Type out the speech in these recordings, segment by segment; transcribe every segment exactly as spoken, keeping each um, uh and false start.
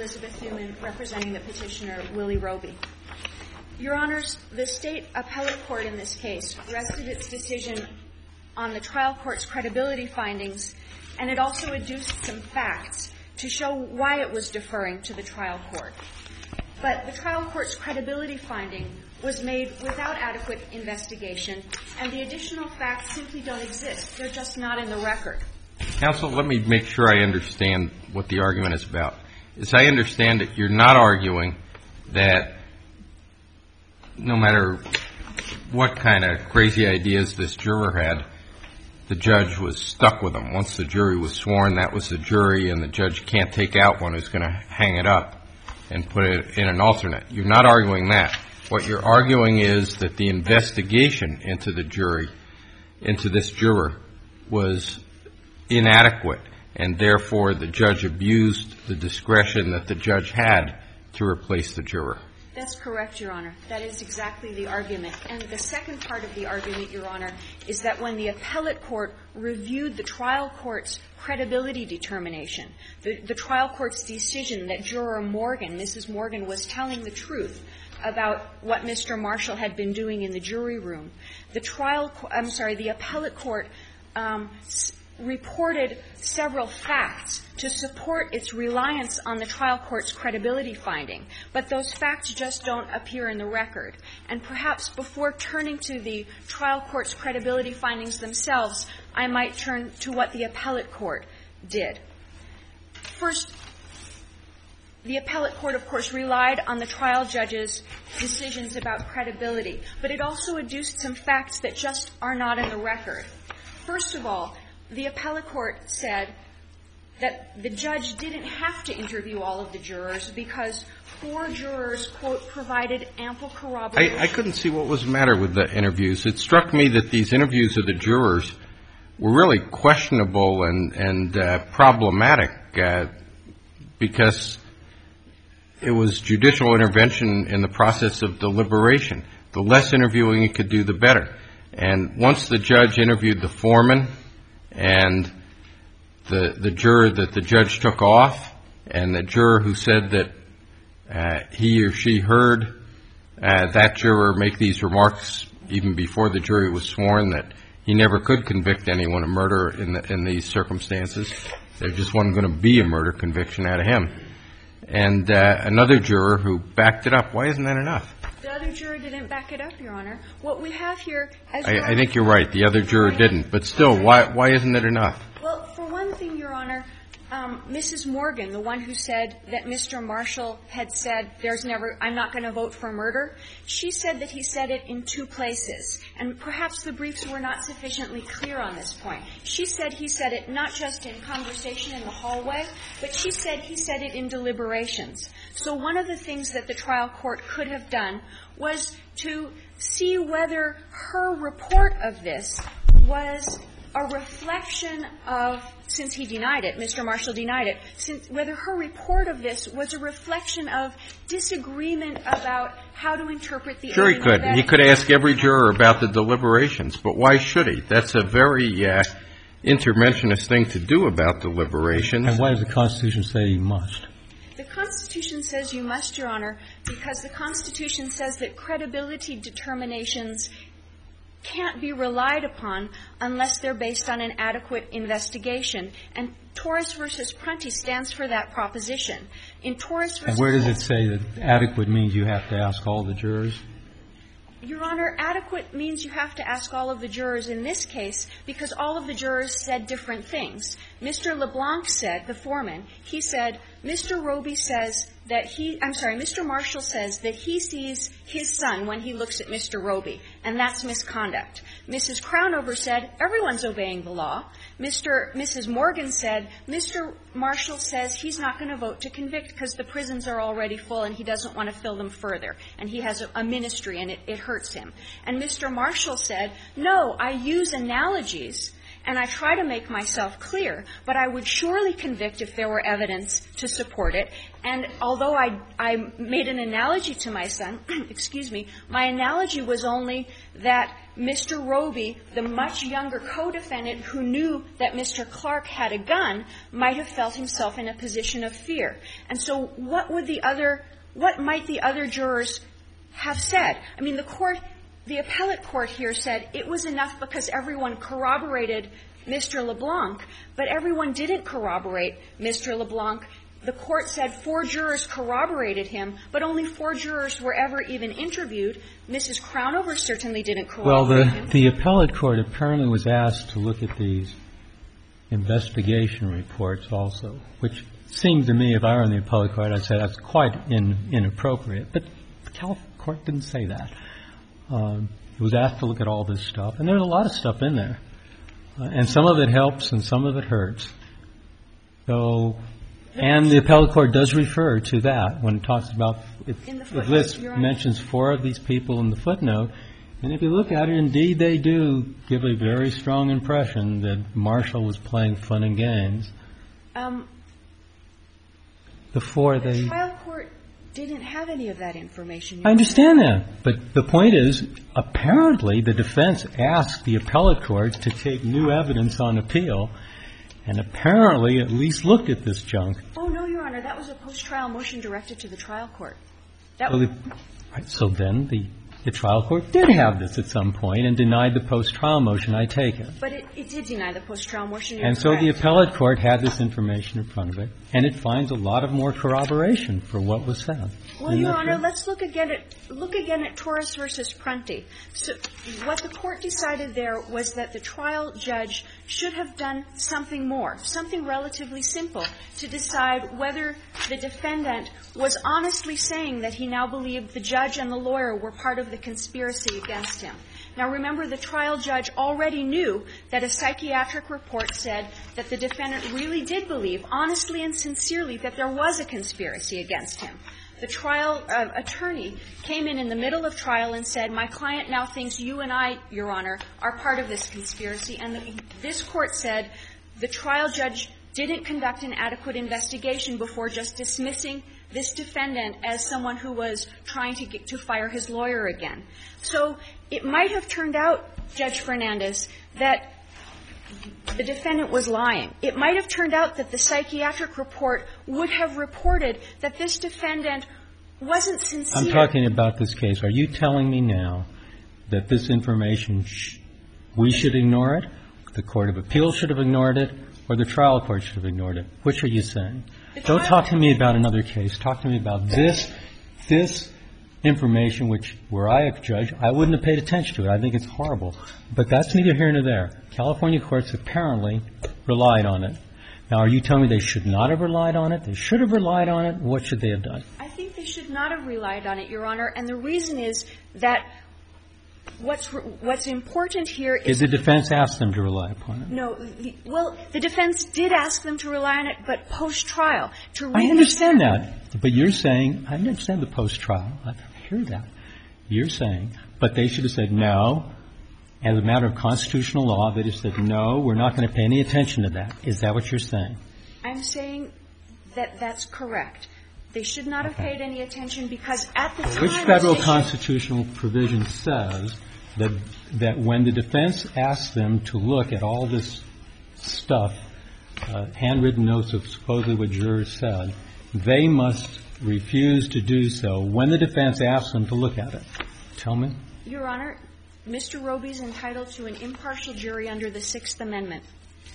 Elizabeth Newman, representing the petitioner Willie Roby. Your Honors, the State Appellate Court in this case rested its decision on the trial court's credibility findings, and it also adduced some facts to show why it was deferring to the trial court. But the trial court's credibility finding was made without adequate investigation, and the additional facts simply don't exist. They're just not in the record. Counsel, let me make sure I understand what the argument is about. As I understand it, you're not arguing that no matter what kind of crazy ideas this juror had, the judge was stuck with them. Once the jury was sworn, that was the jury, and the judge can't take out one who's going to hang it up and put it in an alternate. You're not arguing that. What you're arguing is that the investigation into the jury, into this juror, was inadequate, and therefore the judge abused the discretion that the judge had to replace the juror. That's correct, Your Honor. That is exactly the argument. And the second part of the argument, Your Honor, is that when the appellate court reviewed the trial court's credibility determination, the, the trial court's decision that Juror Morgan, Missus Morgan, was telling the truth about what Mister Marshall had been doing in the jury room, the trial, I'm sorry, the appellate court um, reported several facts to support its reliance on the trial court's credibility finding, but those facts just don't appear in the record. And perhaps before turning to the trial court's credibility findings themselves, I might turn to what the appellate court did. First, the appellate court, of course, relied on the trial judge's decisions about credibility, but it also adduced some facts that just are not in the record. First of all, the appellate court said that the judge didn't have to interview all of the jurors because four jurors, quote, provided ample corroboration. I, I couldn't see what was the matter with the interviews. It struck me that these interviews of the jurors were really questionable and, and uh, problematic uh, because it was judicial intervention in the process of deliberation. The less interviewing it could do, the better. And once the judge interviewed the foreman and the the juror that the judge took off, and the juror who said that uh, he or she heard uh, that juror make these remarks even before the jury was sworn that he never could convict anyone of murder in the, in these circumstances. There just wasn't going to be a murder conviction out of him. And uh, another juror who backed it up. Why isn't that enough? The other juror didn't back it up, Your Honor. What we have here, as I, I think you're right. The other juror didn't. But still, why why isn't it enough? Well, for one thing, Your Honor, um, Missus Morgan, the one who said that Mister Marshall had said, "There's never, I'm not going to vote for murder," she said that he said it in two places. And perhaps the briefs were not sufficiently clear on this point. She said he said it not just in conversation in the hallway, but she said he said it in deliberations. So one of the things that the trial court could have done was to see whether her report of this was a reflection of, since he denied it, Mister Marshall denied it, since whether her report of this was a reflection of disagreement about how to interpret the Sure he could. He could ask every juror about the deliberations, but why should he? That's a very uh, interventionist thing to do about deliberations. And why does the Constitution say he must? The Constitution says you must, Your Honor, because the Constitution says that credibility determinations can't be relied upon unless they're based on an adequate investigation. And Torres versus Prunty stands for that proposition. In Torres versus And where does it say that adequate means you have to ask all the jurors? Your Honor, adequate means you have to ask all of the jurors in this case because all of the jurors said different things. Mister LeBlanc said, the foreman, he said, Mister Roby says that he, I'm sorry, Mister Marshall says that he sees his son when he looks at Mister Roby, and that's misconduct. Missus Crownover said, everyone's obeying the law. Mister Missus Morgan said, Mister Marshall says he's not going to vote to convict because the prisons are already full and he doesn't want to fill them further. And he has a, a ministry and it, it hurts him. And Mister Marshall said, no, I use analogies and I try to make myself clear, but I would surely convict if there were evidence to support it. And although I, I made an analogy to my son, excuse me, my analogy was only that Mister Roby, the much younger co-defendant who knew that Mister Clark had a gun, might have felt himself in a position of fear. And so what would the other, what might the other jurors have said? I mean, the court, the appellate court here said it was enough because everyone corroborated Mister LeBlanc, but everyone didn't corroborate Mister LeBlanc. The court said four jurors corroborated him, but only four jurors were ever even interviewed. Missus Crownover certainly didn't corroborate well, the, him. the appellate court apparently was asked to look at these investigation reports also, which seemed to me, if I were in the appellate court, I'd say that's quite in, inappropriate. But the California court didn't say that. Um, it was asked to look at all this stuff, and there's a lot of stuff in there. Uh, and some of it helps and some of it hurts. So... And the appellate court does refer to that when it talks about, it, it lists, mentions four of these people in the footnote. And if you look at it, indeed, they do give a very strong impression that Marshall was playing fun and games. Um, before they... The trial court didn't have any of that information. I understand that. But the point is, apparently, the defense asked the appellate court to take new evidence on appeal, and apparently at least looked at this junk. Oh, no, Your Honor. That was a post-trial motion directed to the trial court. That so, the, right, so then the, the trial court did have this at some point and denied the post-trial motion, I take it. But it, it did deny the post-trial motion. You're and correct. So the appellate court had this information in front of it, and it finds a lot of more corroboration for what was said. Well, Your Honor, let's look again at look again at Torres versus Prunty. So what the court decided there was that the trial judge should have done something more, something relatively simple, to decide whether the defendant was honestly saying that he now believed the judge and the lawyer were part of the conspiracy against him. Now, remember, the trial judge already knew that a psychiatric report said that the defendant really did believe, honestly and sincerely, that there was a conspiracy against him. The trial uh, attorney came in in the middle of trial and said, my client now thinks you and I, Your Honor, are part of this conspiracy. And the, this court said the trial judge didn't conduct an adequate investigation before just dismissing this defendant as someone who was trying to get to fire his lawyer again. So it might have turned out, Judge Fernandez, that the defendant was lying. It might have turned out that the psychiatric report would have reported that this defendant wasn't sincere. I'm talking about this case. Are you telling me now that this information, sh- we should ignore it, the Court of Appeals should have ignored it, or the trial court should have ignored it? Which are you saying? Don't talk to me about another case. Talk to me about this, this information, which, were I a judge, I wouldn't have paid attention to it. I think it's horrible. But that's neither here nor there. California courts apparently relied on it. Now, are you telling me they should not have relied on it? They should have relied on it. What should they have done? I think they should not have relied on it, Your Honor. And the reason is that what's what's important here is... Did the defense ask them to rely upon it? No. The, well, the defense did ask them to rely on it, but post-trial. To I understand that. But you're saying, I understand the post-trial. I hear that. You're saying, but they should have said no. As a matter of constitutional law, they just said, no, we're not going to pay any attention to that. Is that what you're saying? I'm saying that that's correct. They should not have okay. paid any attention because at the time... Which federal constitutional provision says that that when the defense asks them to look at all this stuff, uh, handwritten notes of supposedly what jurors said, they must refuse to do so when the defense asks them to look at it? Tell me. Your Honor, Mister Roby is entitled to an impartial jury under the Sixth Amendment.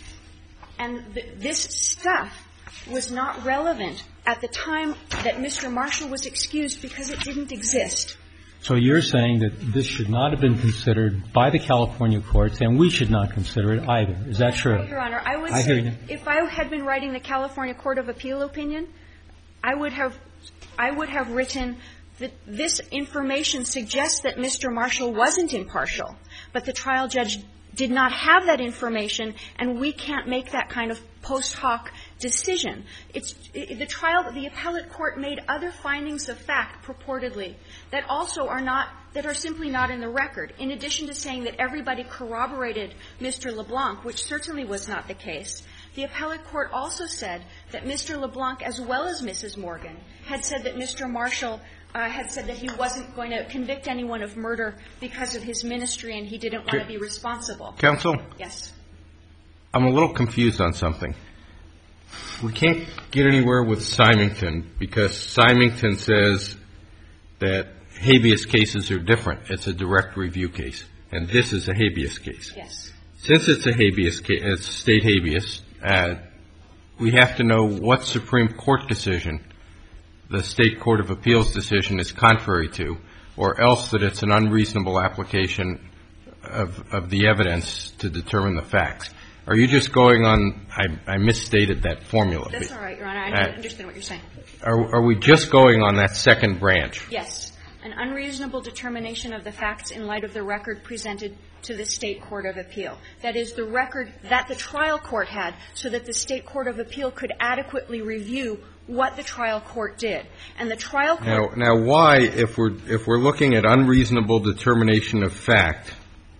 And th- this stuff was not relevant at the time that Mister Marshall was excused because it didn't exist. So you're saying that this should not have been considered by the California courts, and we should not consider it either. Is that true? Your Honor, I would I say hear you. if I had been writing the California Court of Appeal opinion, I would have I would have written that this information suggests that Mister Marshall wasn't impartial, but the trial judge did not have that information, and we can't make that kind of post hoc decision. It's it, the trial, the appellate court made other findings of fact purportedly that also are not that are simply not in the record. In addition to saying that everybody corroborated Mister LeBlanc, which certainly was not the case, the appellate court also said that Mister LeBlanc, as well as Missus Morgan, had said that Mister Marshall uh, had said that he wasn't going to convict anyone of murder because of his ministry and he didn't want to be responsible. Counsel? Yes. I'm a little confused on something. We can't get anywhere with Symington because Symington says that habeas cases are different. It's a direct review case. And this is a habeas case. Yes. Since it's a habeas case, it's state habeas, uh, we have to know what Supreme Court decision the State Court of Appeals decision is contrary to, or else that it's an unreasonable application of, of the evidence to determine the facts. Are you just going on, I, I misstated that formula. That's all right, Your Honor. I Uh, understand what you're saying. Are, are we just going on that second branch? Yes. An unreasonable determination of the facts in light of the record presented to the State Court of Appeal. That is, the record that the trial court had so that the State Court of Appeal could adequately review what the trial court did. And the trial court... Now, now why, if we're, if we're looking at unreasonable determination of fact,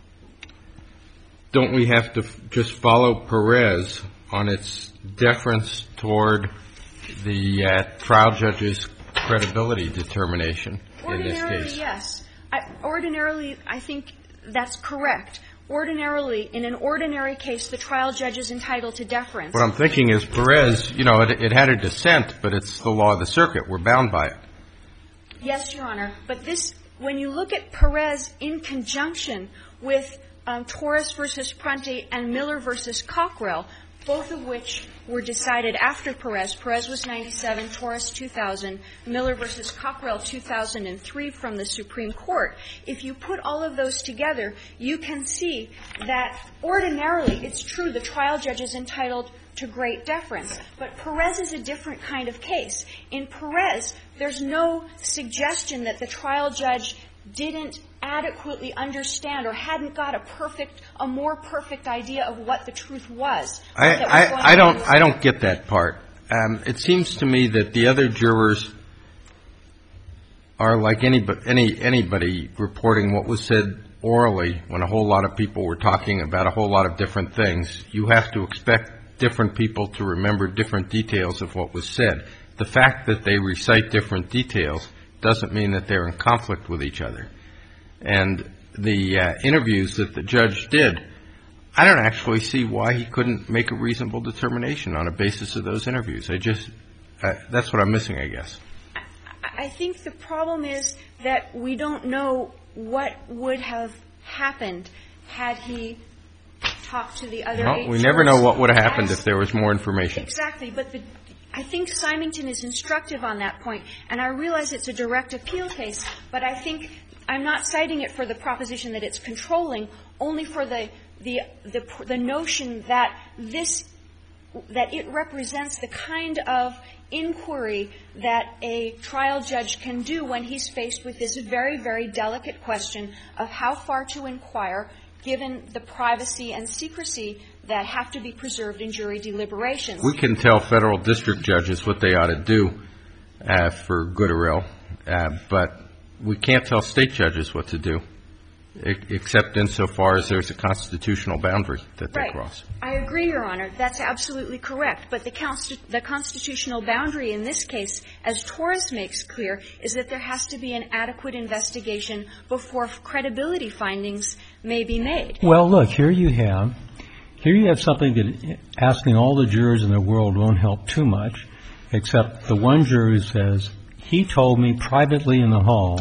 don't we have to f- just follow Perez on its deference toward the uh, trial judge's credibility determination in this Ordinarily, case? yes. I, ordinarily, I think that's correct. Ordinarily, in an ordinary case, the trial judge is entitled to deference. What I'm thinking is Perez, you know, it, it had a dissent, but it's the law of the circuit. We're bound by it. Yes, Your Honor. But this, when you look at Perez in conjunction with um, Torres versus Prunty and Miller versus Cockrell, both of which were decided after Perez. Perez was ninety-seven, Torres two thousand, Miller versus Cockrell two thousand three from the Supreme Court. If you put all of those together, you can see that ordinarily, it's true, the trial judge is entitled to great deference. But Perez is a different kind of case. In Perez, there's no suggestion that the trial judge didn't adequately understand or hadn't got a perfect, a more perfect idea of what the truth was. I, was I, I don't, I don't get that part. Um, it seems to me that the other jurors are like anybody, any, anybody reporting what was said orally when a whole lot of people were talking about a whole lot of different things. You have to expect different people to remember different details of what was said. The fact that they recite different details doesn't mean that they're in conflict with each other. And the uh, interviews that the judge did, I don't actually see why he couldn't make a reasonable determination on a basis of those interviews. I just, uh, that's what I'm missing, I guess. I think the problem is that we don't know what would have happened had he talked to the other No, eight we never know jurors what would have happened as- if there was more information. Exactly. But the, I think Symington is instructive on that point. And I realize it's a direct appeal case, but I think I'm not citing it for the proposition that it's controlling, only for the the the, the notion that this that it represents the kind of inquiry that a trial judge can do when he's faced with this very, very delicate question of how far to inquire given the privacy and secrecy that have to be preserved in jury deliberations. We can tell federal district judges what they ought to do uh, for good or ill, uh, but we can't tell state judges what to do, e- except insofar as there's a constitutional boundary that they Right. cross. I agree, Your Honor. That's absolutely correct. But the, consti- the constitutional boundary in this case, as Torres makes clear, is that there has to be an adequate investigation before credibility findings may be made. Well, look, here you have, here you have something that asking all the jurors in the world won't help too much, except the one juror who says, he told me privately in the hall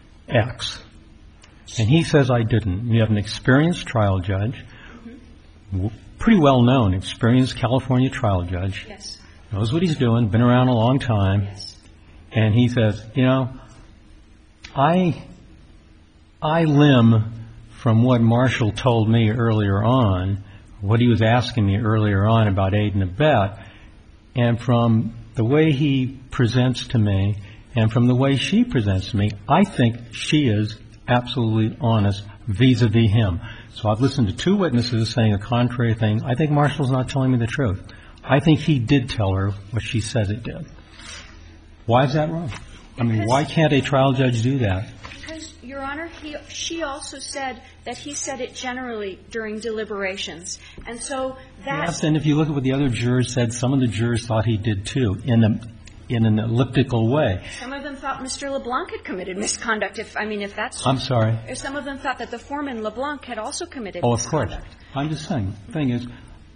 X. And he says I didn't. You have an experienced trial judge, mm-hmm. pretty well known, experienced California trial judge, Yes. knows what he's doing, been around a long time, Yes. and he says, you know, I, I limb from what Marshall told me earlier on, what he was asking me earlier on about aid and abet, and from the way he presents to me and from the way she presents to me, I think she is absolutely honest vis-a-vis him. So I've listened to two witnesses saying a contrary thing. I think Marshall's not telling me the truth. I think he did tell her what she says it did. Why is that wrong? I mean, Because- why can't a trial judge do that? Because Your Honor, he, she also said that he said it generally during deliberations. And so that's... Yes, and if you look at what the other jurors said, some of the jurors thought he did too, in a, in an elliptical way. Some of them thought Mister LeBlanc had committed misconduct, if, I mean, if that's... I'm sorry. Some of them thought that the foreman, LeBlanc, had also committed oh, misconduct. Oh, of course. I'm just saying, the thing is,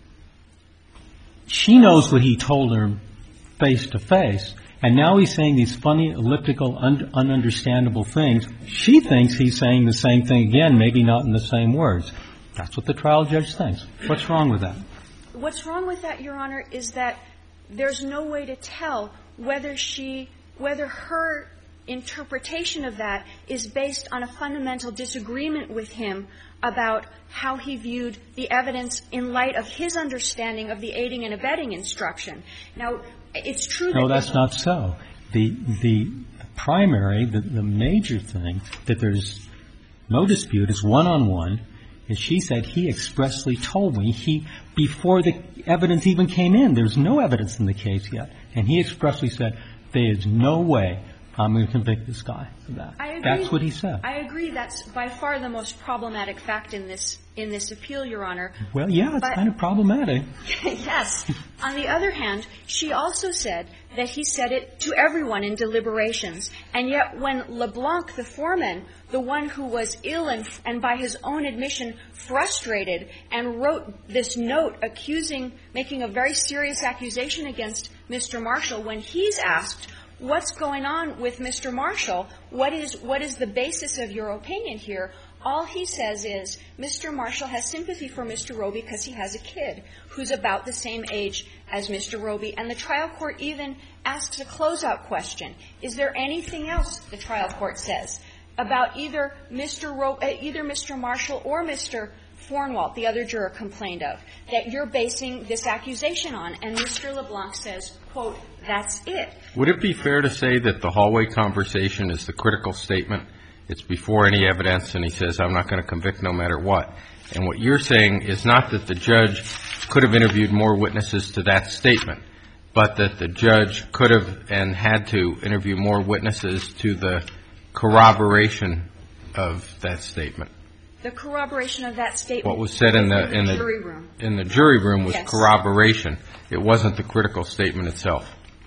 she knows what he told her face to face, and now he's saying these funny, elliptical, un- ununderstandable things. She thinks he's saying the same thing again, maybe not in the same words. That's what the trial judge thinks. What's wrong with that? What's wrong with that, Your Honor, is that there's no way to tell whether she, whether her interpretation of that is based on a fundamental disagreement with him about how he viewed the evidence in light of his understanding of the aiding and abetting instruction. Now, it's true that... No, that's not so. The, the primary, the, the major thing that there's no dispute is one-on-one, is she said he expressly told me he, before the evidence even came in, there's no evidence in the case yet, and he expressly said, there is no way I'm going to convict this guy of that. I agree. That's what he said. I agree. That's by far the most problematic fact in this in this appeal, Your Honor. Well, yeah, it's but, kind of problematic. Yes. On the other hand, she also said that he said it to everyone in deliberations. And yet when LeBlanc, the foreman, the one who was ill and, and by his own admission frustrated and wrote this note accusing, making a very serious accusation against Mister Marshall, when he's asked, what's going on with Mister Marshall? What is what is the basis of your opinion here? All he says is Mister Marshall has sympathy for Mister Roby because he has a kid who's about the same age as Mister Roby. And the trial court even asks a closeout question. Is there anything else, the trial court says, about either Mister Ro- uh, either Mister Marshall or Mister Fornwalt, the other juror complained of, that you're basing this accusation on? And Mister LeBlanc says, quote, that's it. Would it be fair to say that the hallway conversation is the critical statement? It's before any evidence, and he says, I'm not going to convict no matter what. And what you're saying is not that the judge could have interviewed more witnesses to that statement, but that the judge could have and had to interview more witnesses to the corroboration of that statement. The corroboration of that statement. What was said in the in the jury room. In the jury room was yes. corroboration. It wasn't the critical statement itself.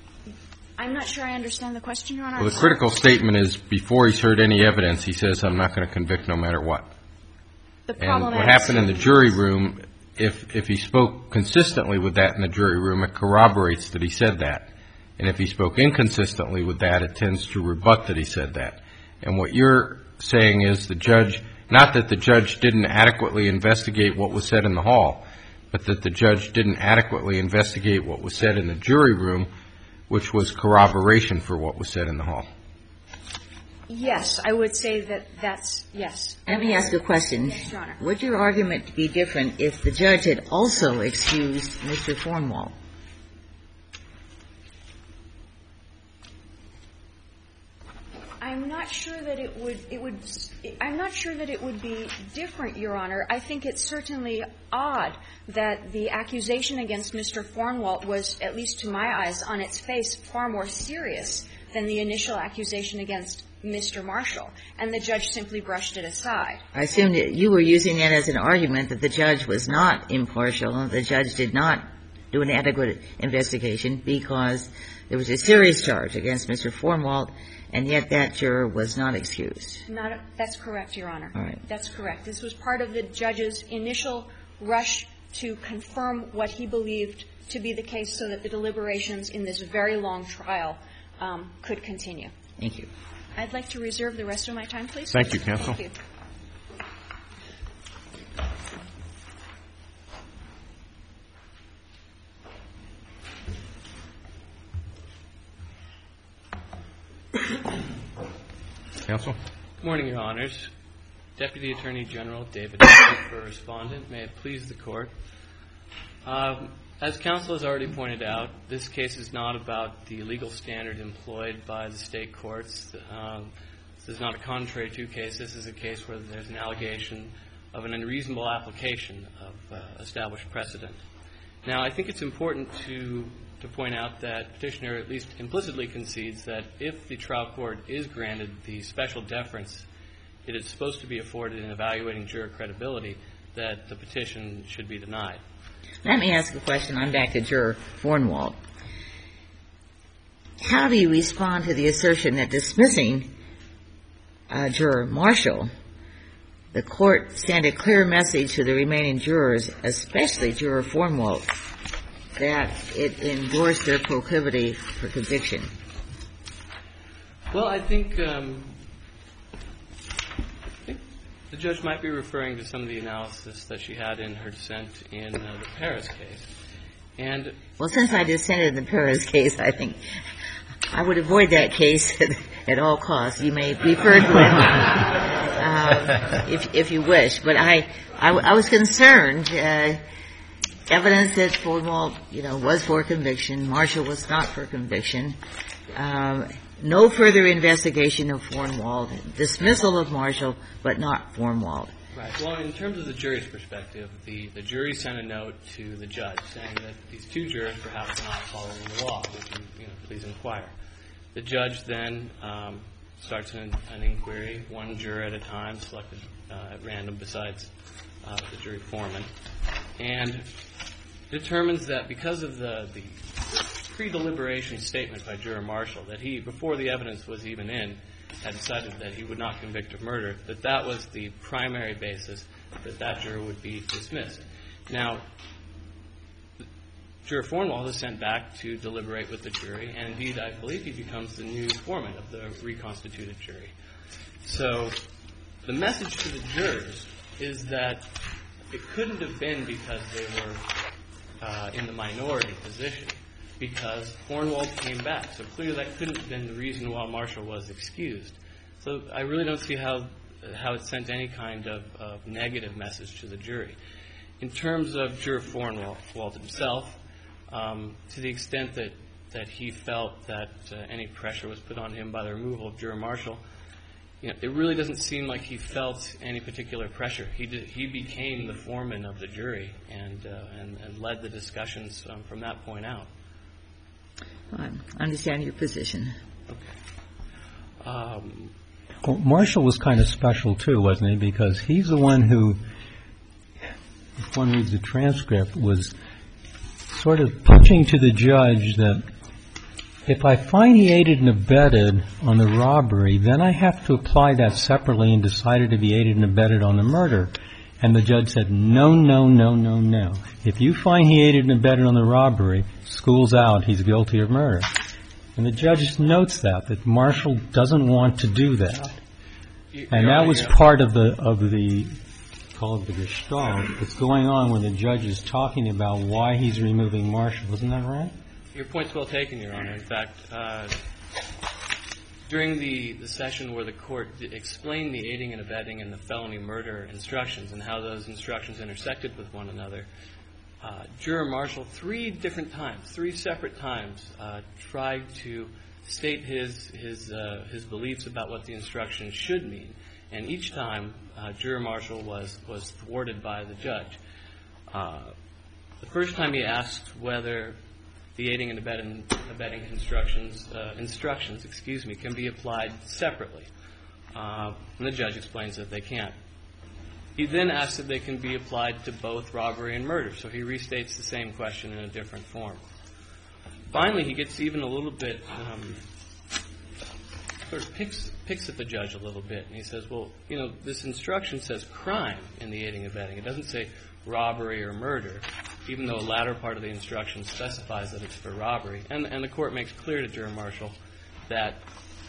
I'm not sure I understand the question, Your Honor. Well, the critical statement is before he's heard any evidence, he says, I'm not going to convict no matter what. The and what happened in the jury room, if if he spoke consistently with that in the jury room, it corroborates that he said that. And if he spoke inconsistently with that, it tends to rebut that he said that. And what you're saying is the judge, not that the judge didn't adequately investigate what was said in the hall, but that the judge didn't adequately investigate what was said in the jury room, which was corroboration for what was said in the hall. Yes, I would say that that's, yes. Let me ask a question. Yes, Your Honor. Would your argument be different if the judge had also excused Mister Fornwalt? I'm not sure that it would, it would, I'm not sure that it would be different, Your Honor. I think it's certainly odd that the accusation against Mister Fornwalt was, at least to my eyes, on its face, far more serious than the initial accusation against Mister Marshall, and the judge simply brushed it aside. I assume that you were using it as an argument that the judge was not impartial and the judge did not do an adequate investigation because there was a serious charge against Mister Fornwalt, and yet that juror was not excused. Not a, that's correct, Your Honor. All right. That's correct. This was part of the judge's initial rush to confirm what he believed to be the case so that the deliberations in this very long trial um, could continue. Thank you. I'd like to reserve the rest of my time, please. Thank you, counsel. Thank you. Counsel? Good morning, Your Honors. Deputy Attorney General David for Respondent. May it please the Court. Um, as counsel has already pointed out, this case is not about the legal standard employed by the state courts. Um, this is not a contrary to case. This is a case where there's an allegation of an unreasonable application of uh, established precedent. Now, I think it's important to to point out that Petitioner at least implicitly concedes that if the trial court is granted the special deference it is supposed to be afforded in evaluating juror credibility, that the petition should be denied. Let me ask a question. I'm back to Juror Fornwalt. How do you respond to the assertion that dismissing uh, Juror Marshall, the court sent a clear message to the remaining jurors, especially Juror Fornwalt, that it endorsed their proclivity for conviction? Well, I think, um, I think the judge might be referring to some of the analysis that she had in her dissent in uh, the Paris case. And well, since I dissented in the Paris case, I think I would avoid that case at, at all costs. You may refer to it uh, if, if you wish. But I, I, I was concerned. Uh, evidence that Fornwalt, you know, was for conviction. Marshall was not for conviction. Um, no further investigation of Fornwalt. Dismissal of Marshall, but not Fornwalt. Right. Well, in terms of the jury's perspective, the, the jury sent a note to the judge saying that these two jurors perhaps are not following the law. Would you, you know, please inquire. The judge then um, starts an, an inquiry, one juror at a time, selected uh, at random besides uh, the jury foreman, and determines that because of the, the pre-deliberation statement by Juror Marshall, that he, before the evidence was even in, had decided that he would not convict of murder, that that was the primary basis that that juror would be dismissed. Now, Juror Fornwalt is sent back to deliberate with the jury, and indeed, I believe he becomes the new foreman of the reconstituted jury. So the message to the jurors is that it couldn't have been because they were uh, in the minority position, because Fornwalt came back. So clearly that couldn't have been the reason why Marshall was excused. So I really don't see how how it sent any kind of, of negative message to the jury. In terms of Juror Fornwalt himself, um, to the extent that, that he felt that uh, any pressure was put on him by the removal of Juror Marshall, you know, it really doesn't seem like he felt any particular pressure. He did, he became the foreman of the jury and uh, and, and led the discussions um, from that point out. I understand your position. Okay. Um, well, Marshall was kind of special, too, wasn't he? Because he's the one who, if one reads the transcript, was sort of pushing to the judge that if I find he aided and abetted on the robbery, then I have to apply that separately and decided to be aided and abetted on the murder. And the judge said, no, no, no, no, no. If you find he aided and abetted on the robbery, school's out, he's guilty of murder. And the judge notes that, that Marshall doesn't want to do that. And that was part of the, of the, called the gestalt, that's going on when the judge is talking about why he's removing Marshall. Isn't that right? Your point's well taken, Your Honor. In fact, uh, during the, the session where the court d- explained the aiding and abetting and the felony murder instructions and how those instructions intersected with one another, uh, Juror Marshall three different times, three separate times, uh, tried to state his his uh, his beliefs about what the instructions should mean, and each time uh, Juror Marshall was was thwarted by the judge. Uh, the first time he asked whether the aiding and abetting, abetting instructions, uh, instructions, excuse me, can be applied separately. Uh, and the judge explains that they can't. He then asks if they can be applied to both robbery and murder, so he restates the same question in a different form. Finally, he gets even a little bit, um, sort of picks, picks at the judge a little bit, and he says, well, you know, this instruction says crime in the aiding and abetting. It doesn't say robbery or murder, even though a latter part of the instruction specifies that it's for robbery. And, and the court makes clear to Juror Marshall that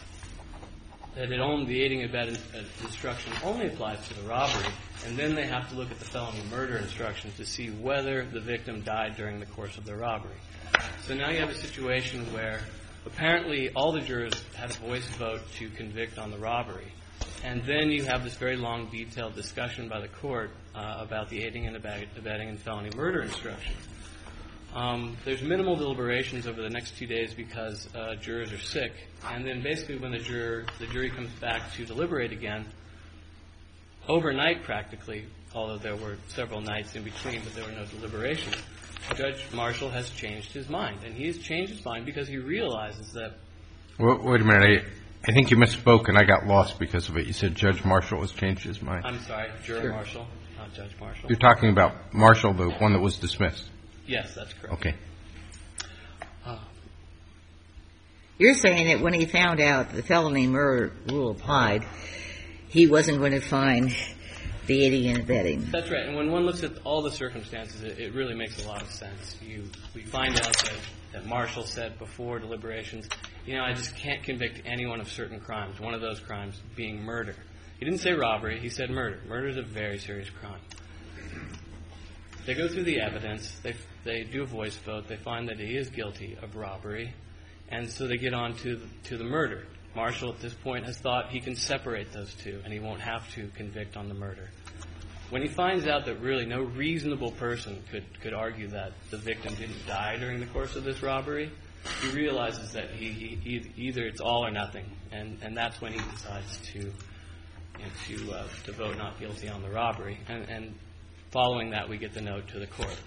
that it only, the aiding and abetting instruction only applies to the robbery, and then they have to look at the felony murder instruction to see whether the victim died during the course of the robbery. So now you have a situation where apparently all the jurors had a voice vote to convict on the robbery. And then you have this very long, detailed discussion by the court uh, about the aiding and abetting and felony murder instructions. Um, there's minimal deliberations over the next two days because uh, jurors are sick. And then basically when the juror, the jury comes back to deliberate again, overnight practically, although there were several nights in between, but there were no deliberations, Judge Marshall has changed his mind. And he has changed his mind because he realizes that... Well, wait a minute. I think you misspoke, and I got lost because of it. You said Judge Marshall has changed his mind. I'm sorry, Juror Sure. Marshall, not Judge Marshall. You're talking about Marshall, the one that was dismissed. Yes, that's correct. Okay. Uh, You're saying that when he found out the felony murder rule applied, he wasn't going to find the aiding and abetting. That's right. And when one looks at all the circumstances, it, it really makes a lot of sense. You, we find out that, that Marshall said before deliberations, you know, I just can't convict anyone of certain crimes, one of those crimes being murder. He didn't say robbery. He said murder. Murder is a very serious crime. They go through the evidence. They, they do a voice vote. They find that he is guilty of robbery. And so they get on to the, to the murder. Marshall, at this point, has thought he can separate those two, and he won't have to convict on the murder. When he finds out that really no reasonable person could, could argue that the victim didn't die during the course of this robbery, he realizes that he, he either it's all or nothing, and, and that's when he decides to you know, to uh, to vote not guilty on the robbery. And, and following that, we get the note to the court.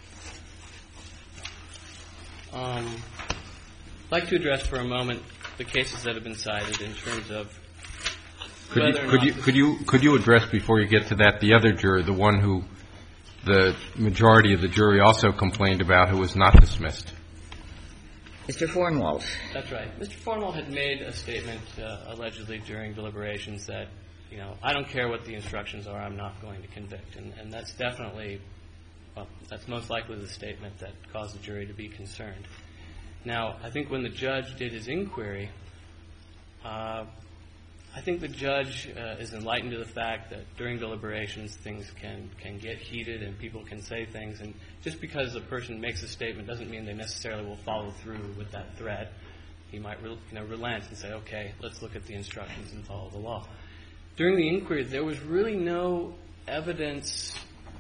Um, I'd like to address for a moment the cases that have been cited in terms of Could you, whether or could not you could you could you address before you get to that the other juror, the one who the majority of the jury also complained about, who was not dismissed? Mister Fornwalt. That's right. Mister Fornwalt had made a statement uh, allegedly during deliberations that, you know, I don't care what the instructions are, I'm not going to convict. And, and that's definitely, well, that's most likely the statement that caused the jury to be concerned. Now, I think when the judge did his inquiry, uh, I think the judge uh, is enlightened to the fact that during deliberations things can, can get heated and people can say things. And just because a person makes a statement doesn't mean they necessarily will follow through with that threat. He might re- you know, relent and say, okay, let's look at the instructions and follow the law. During the inquiry, there was really no evidence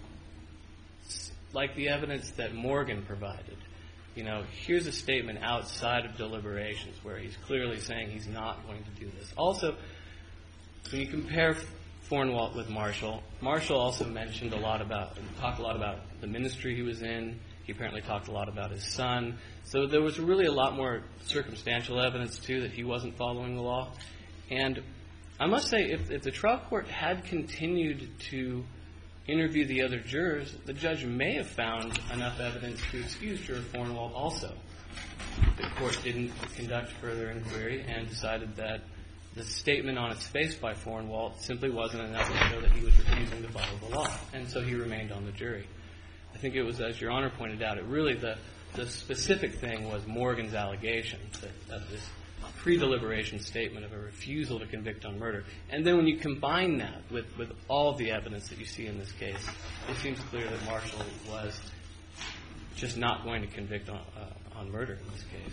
like the evidence that Morgan provided. You know, here's a statement outside of deliberations where he's clearly saying he's not going to do this. Also, when you compare Fornwalt with Marshall, Marshall also mentioned a lot about, talked a lot about the ministry he was in. He apparently talked a lot about his son. So there was really a lot more circumstantial evidence, too, that he wasn't following the law. And I must say, if, if the trial court had continued to interview the other jurors, the judge may have found enough evidence to excuse Juror Fornwalt also. The court didn't conduct further inquiry and decided that the statement on its face by Fornwalt simply wasn't enough to show that he was refusing to follow the law. And so he remained on the jury. I think it was, as Your Honor pointed out, it really the, the specific thing was Morgan's allegation that, that this pre-deliberation statement of a refusal to convict on murder. And then when you combine that with, with all of the evidence that you see in this case, it seems clear that Marshall was just not going to convict on, uh, on murder in this case.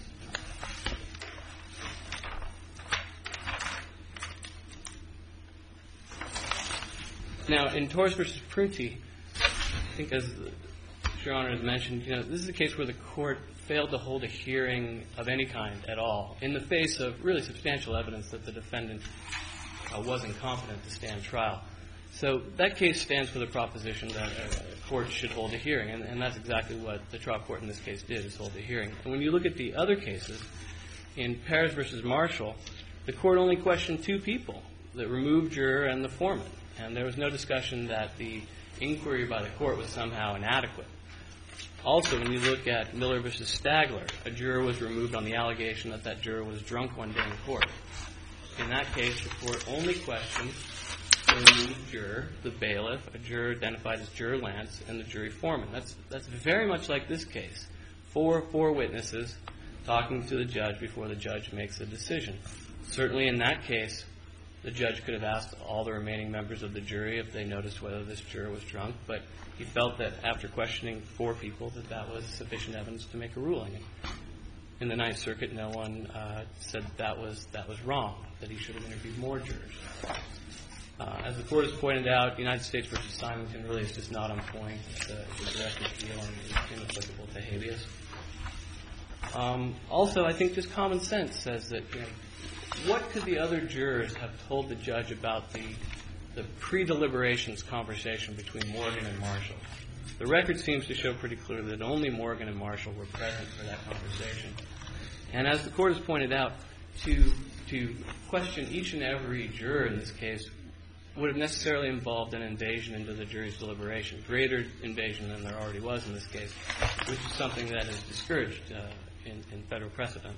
Now, in Torres versus Prunty, I think as Your Honor has mentioned, you know, this is a case where the court failed to hold a hearing of any kind at all in the face of really substantial evidence that the defendant uh, wasn't competent to stand trial. So that case stands for the proposition that a court should hold a hearing, and, and that's exactly what the trial court in this case did, is hold a hearing. And when you look at the other cases, in Perez versus Marshall, the court only questioned two people, the removed juror and the foreman. And there was no discussion that the inquiry by the court was somehow inadequate. Also, when you look at Miller versus Stagler, a juror was removed on the allegation that that juror was drunk one day in court. In that case, the court only questioned the removed juror, the bailiff, a juror identified as Juror Lance, and the jury foreman. That's that's very much like this case. Four, four witnesses talking to the judge before the judge makes a decision. Certainly in that case, the judge could have asked all the remaining members of the jury if they noticed whether this juror was drunk, but he felt that after questioning four people that that was sufficient evidence to make a ruling. In the Ninth Circuit, no one uh, said that, that was that was wrong, that he should have interviewed more jurors. Uh, as the court has pointed out, United States versus Symington really is just not on point. It's a, it's a direct appeal and it's inapplicable to habeas. Um, also, I think just common sense says that, you know, what could the other jurors have told the judge about the the pre-deliberations conversation between Morgan and Marshall? The record seems to show pretty clearly that only Morgan and Marshall were present for that conversation. And as the court has pointed out, to to question each and every juror in this case would have necessarily involved an invasion into the jury's deliberation, greater invasion than there already was in this case, which is something that is discouraged uh, in, in federal precedent.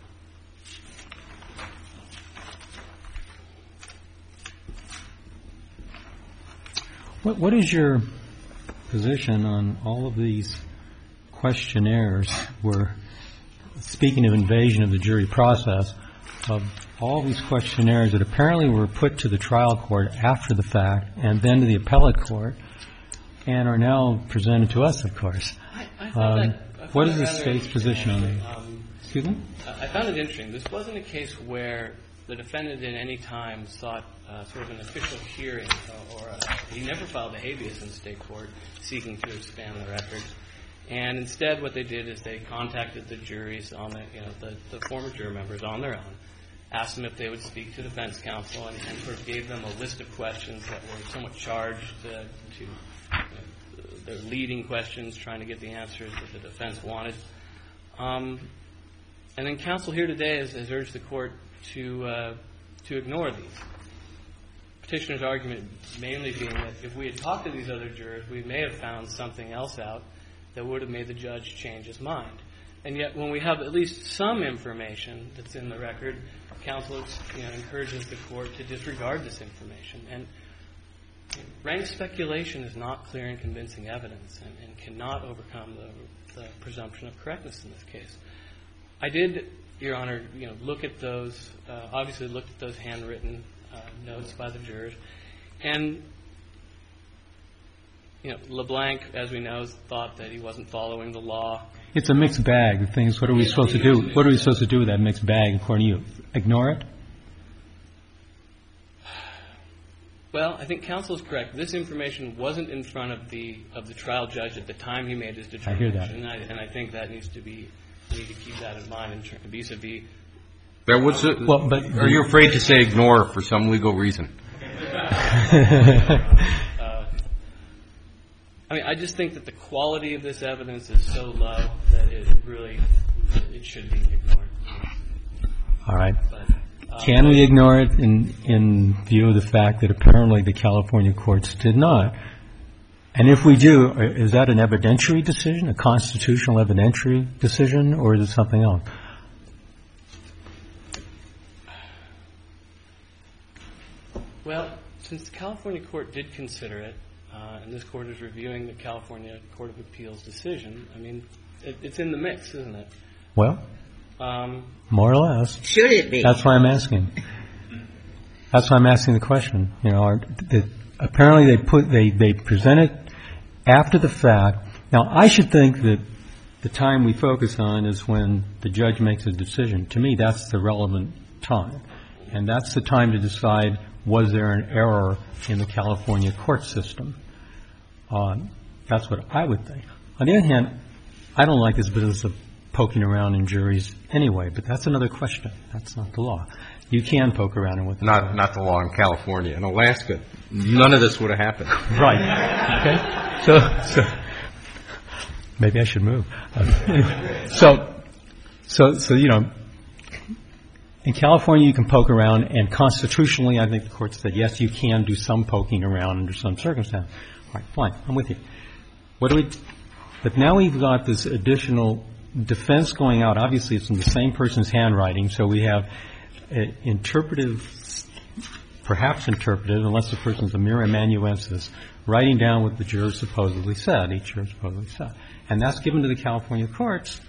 What, what is your position on all of these questionnaires where, speaking of invasion of the jury process, of all these questionnaires that apparently were put to the trial court after the fact and then to the appellate court and are now presented to us, of course. I, I found Um, that, I found what is that the rather state's position on interesting, that? um, Excuse me? I found it interesting. This wasn't a case where the defendant at any time sought uh, sort of an official hearing, or, or a, he never filed a habeas in state court seeking to expand the record. And instead, what they did is they contacted the juries on the, you know, the, the former juror members on their own, asked them if they would speak to defense counsel, and, and sort of gave them a list of questions that were somewhat charged uh, to you know, their leading questions, trying to get the answers that the defense wanted. Um, and then counsel here today has, has urged the court to uh, to ignore these. Petitioner's argument mainly being that if we had talked to these other jurors, we may have found something else out that would have made the judge change his mind. And yet, when we have at least some information that's in the record, counsel you know, encourages the court to disregard this information. And rank speculation is not clear and convincing evidence and, and cannot overcome the, the presumption of correctness in this case. I did, Your Honor, you know, look at those, uh, obviously looked at those handwritten uh, notes by the jurors. And, you know, LeBlanc, as we know, thought that he wasn't following the law. It's a mixed bag of things. What are we supposed to do? What are we supposed to do with that mixed bag, according to you? Ignore it? Well, I think counsel is correct. This information wasn't in front of the of the trial judge at the time he made his determination. I hear that. And I, and I think that needs to be, we need to keep that in mind in terms of vis-a-vis. There was a, Well, but are you afraid to say ignore for some legal reason? uh, I mean, I just think that the quality of this evidence is so low that it really, it should be ignored. All right. But, uh, Can we ignore it in, in view of the fact that apparently the California courts did not? And if we do, is that an evidentiary decision, a constitutional evidentiary decision, or is it something else? Well, since the California court did consider it, uh, and this court is reviewing the California Court of Appeals decision, I mean, it, it's in the mix, isn't it? Well, Um, more or less. Should it be? That's why I'm asking. That's why I'm asking the question. You know, are, the, apparently they put they they present it after the fact. Now, I should think that the time we focus on is when the judge makes a decision. To me, that's the relevant time, and that's the time to decide was there an error in the California court system. Um, that's what I would think. On the other hand, I don't like this business of poking around in juries anyway, but that's another question. That's not the law. You can poke around in with the Not not the law in California. In Alaska, none of this would have happened. Right. Okay. So, so maybe I should move. Um, so, so, so you know, in California you can poke around, and constitutionally, I think the court said yes, you can do some poking around under some circumstance. All right, fine, I'm with you. What do we? But now we've got this additional defense going out. Obviously, it's in the same person's handwriting, so we have uh, interpretive, perhaps interpretive, unless the person's a mere amanuensis, writing down what the juror supposedly said, each juror supposedly said. And that's given to the California courts,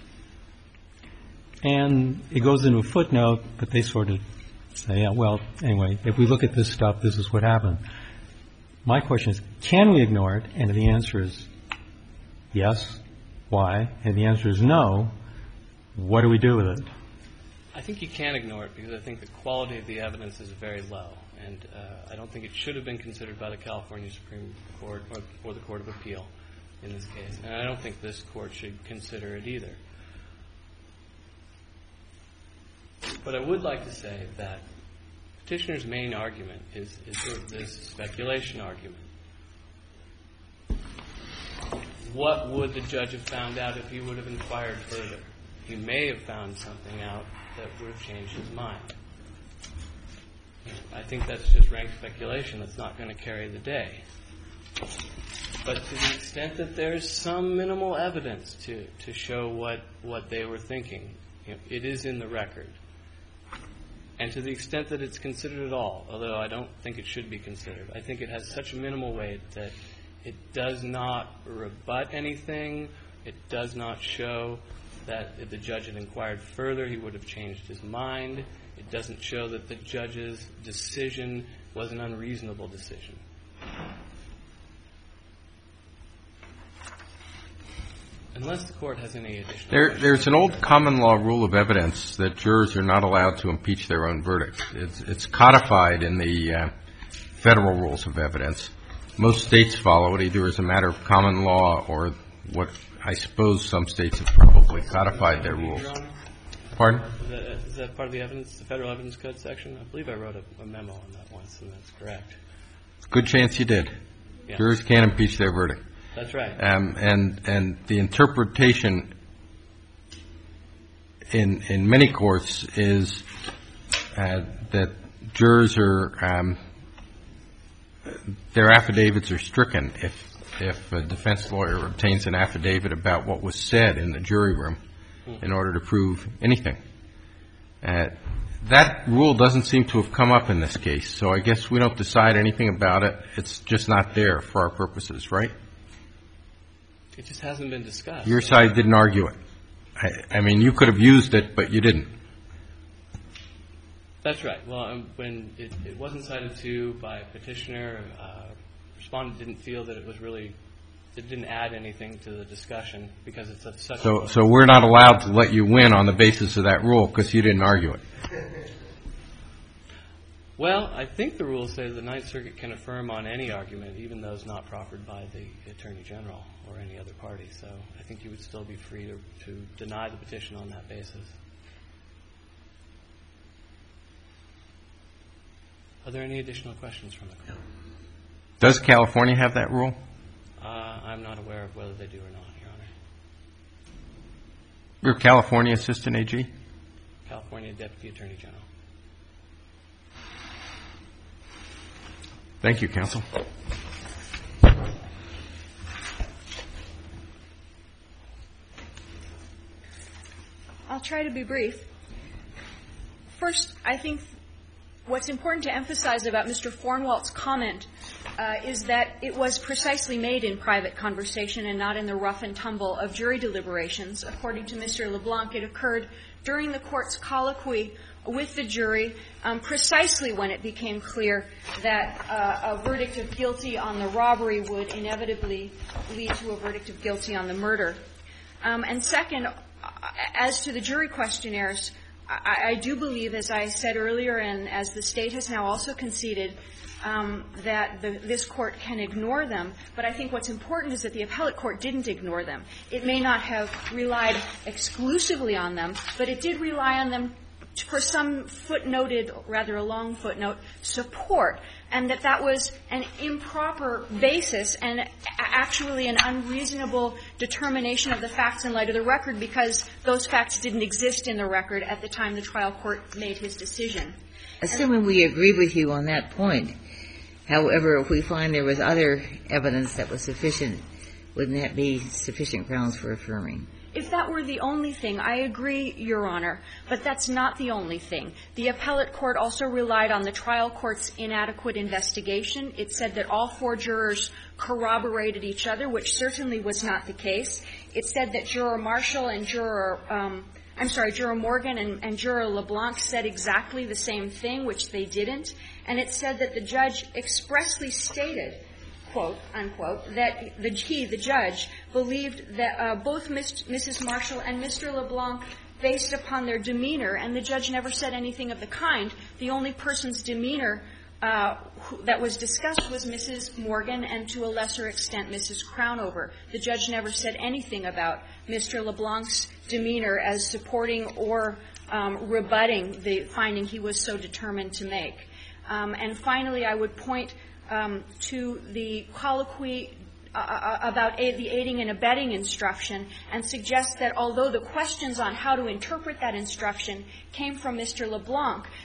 and it goes into a footnote, but they sort of say, yeah, well, anyway, if we look at this stuff, this is what happened. My question is, can we ignore it? And the answer is yes. Why? And the answer is no. What do we do with it? I think you can ignore it because I think the quality of the evidence is very low. And uh, I don't think it should have been considered by the California Supreme Court or, or the Court of Appeal in this case. And I don't think this court should consider it either. But I would like to say that Petitioner's main argument is, is sort of this speculation argument. What would the judge have found out if he would have inquired further? He may have found something out that would have changed his mind. I think that's just rank speculation. That's not going to carry the day. But to the extent that there's some minimal evidence to, to show what, what they were thinking, you know, it is in the record. And to the extent that it's considered at all, although I don't think it should be considered, I think it has such a minimal weight that it does not rebut anything. It does not show that if the judge had inquired further, he would have changed his mind. It doesn't show that the judge's decision was an unreasonable decision. Unless the Court has any additional There, questions. There's an old common law rule of evidence that jurors are not allowed to impeach their own verdict. It's, it's codified in the uh, federal rules of evidence. Most states follow it either as a matter of common law or what I suppose some states have probably codified their rules. Pardon? Is that, is that part of the evidence, the Federal Evidence Code section? I believe I wrote a, a memo on that once, and that's correct. Good chance you did. Yeah. Jurors can't impeach their verdict. That's right. Um, and and the interpretation in in many courts is uh, that jurors are um, their affidavits are stricken if if a defense lawyer obtains an affidavit about what was said in the jury room mm-hmm. in order to prove anything. Uh, that rule doesn't seem to have come up in this case, so I guess we don't decide anything about it. It's just not there for our purposes, right? It just hasn't been discussed. Your side didn't argue it. I, I mean, you could have used it, but you didn't. That's right. Well, um, when it, it wasn't cited to by a petitioner, uh, respondent didn't feel that it was really, it didn't add anything to the discussion because it's of such So, a... so we're not allowed to let you win on the basis of that rule because you didn't argue it. Well, I think the rules say the Ninth Circuit can affirm on any argument, even those not proffered by the Attorney General or any other party. So I think you would still be free to, to deny the petition on that basis. Are there any additional questions from the Court? Does California have that rule? Uh, I'm not aware of whether they do or not, Your Honor. You're California Assistant A G? California Deputy Attorney General. Thank you, Counsel. I'll try to be brief. First, I think what's important to emphasize about Mister Fornwalt's comment uh, is that it was precisely made in private conversation and not in the rough and tumble of jury deliberations. According to Mister LeBlanc, it occurred during the Court's colloquy with the jury, um, precisely when it became clear that uh, a verdict of guilty on the robbery would inevitably lead to a verdict of guilty on the murder. Um, and second, as to the jury questionnaires, I, I do believe, as I said earlier, and as the State has now also conceded, um, that the, this Court can ignore them. But I think what's important is that the appellate court didn't ignore them. It may not have relied exclusively on them, but it did rely on them for some footnoted, rather a long footnote, support, and that that was an improper basis and actually an unreasonable determination of the facts in light of the record because those facts didn't exist in the record at the time the trial court made his decision. Assuming we agree with you on that point, however, if we find there was other evidence that was sufficient, wouldn't that be sufficient grounds for affirming? If that were the only thing, I agree, Your Honor, but that's not the only thing. The appellate court also relied on the trial court's inadequate investigation. It said that all four jurors corroborated each other, which certainly was not the case. It said that Juror Marshall and Juror, um, I'm sorry, Juror Morgan and, and Juror LeBlanc said exactly the same thing, which they didn't. And it said that the judge expressly stated, quote, unquote, that the, he, the judge, believed that uh, both Miss, Missus Marshall and Mister LeBlanc, based upon their demeanor, and the judge never said anything of the kind, the only person's demeanor uh, who, that was discussed was Missus Morgan and, to a lesser extent, Missus Crownover. The judge never said anything about Mister LeBlanc's demeanor as supporting or um, rebutting the finding he was so determined to make. Um, and finally, I would point Um, to the colloquy uh, about aid, the aiding and abetting instruction and suggest that although the questions on how to interpret that instruction came from Mister LeBlanc,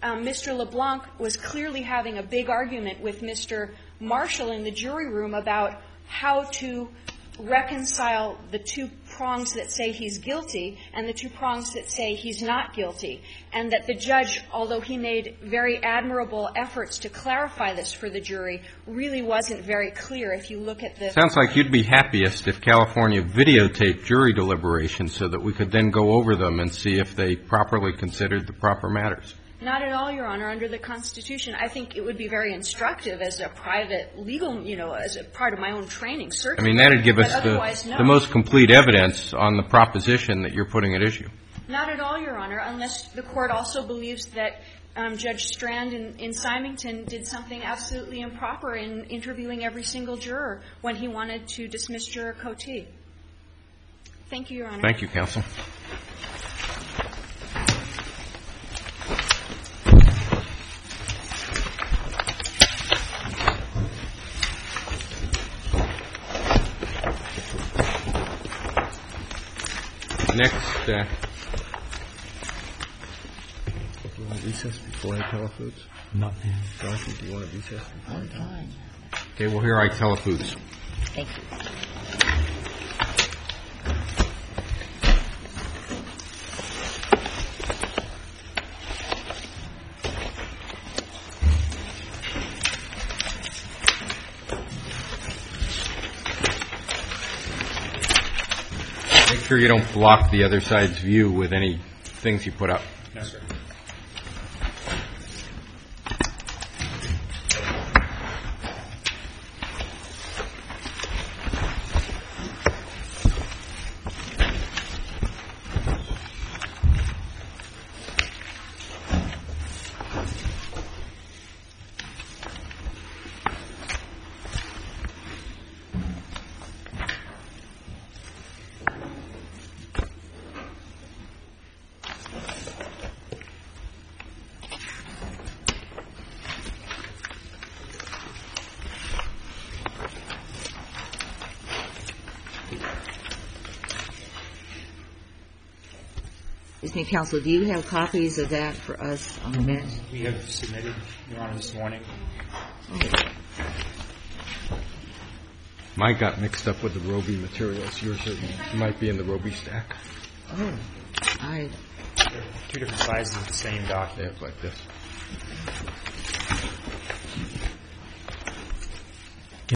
um, Mister LeBlanc was clearly having a big argument with Mister Marshall in the jury room about how to reconcile the two prongs that say he's guilty and the two prongs that say he's not guilty, and that the judge, although he made very admirable efforts to clarify this for the jury, really wasn't very clear if you look at the... Sounds like you'd be happiest if California videotaped jury deliberations so that we could then go over them and see if they properly considered the proper matters. Not at all, Your Honor. Under the Constitution, I think it would be very instructive as a private legal, you know, as a part of my own training, certainly. I mean, that would give us the, no. the most complete evidence on the proposition that you're putting at issue. Not at all, Your Honor, unless the Court also believes that um, Judge Strand in, in Symington did something absolutely improper in interviewing every single juror when he wanted to dismiss Juror Cote. Thank you, Your Honor. Thank you, counsel. Next, uh, do you want to recess before I telefoods? Not now. Dorothy, do you want to recess before I telefoods? okay, well, here I telefoods. Thank you. Make sure you don't block the other side's view with any things you put up. No, sir. Excuse me, counsel, do you have copies of that for us on the bench? We have submitted, Your Honor, this morning. Mine got mixed up with the Roby materials. Yours are, might be in the Roby stack. Oh, I... Two different sizes of the same They document. have like this.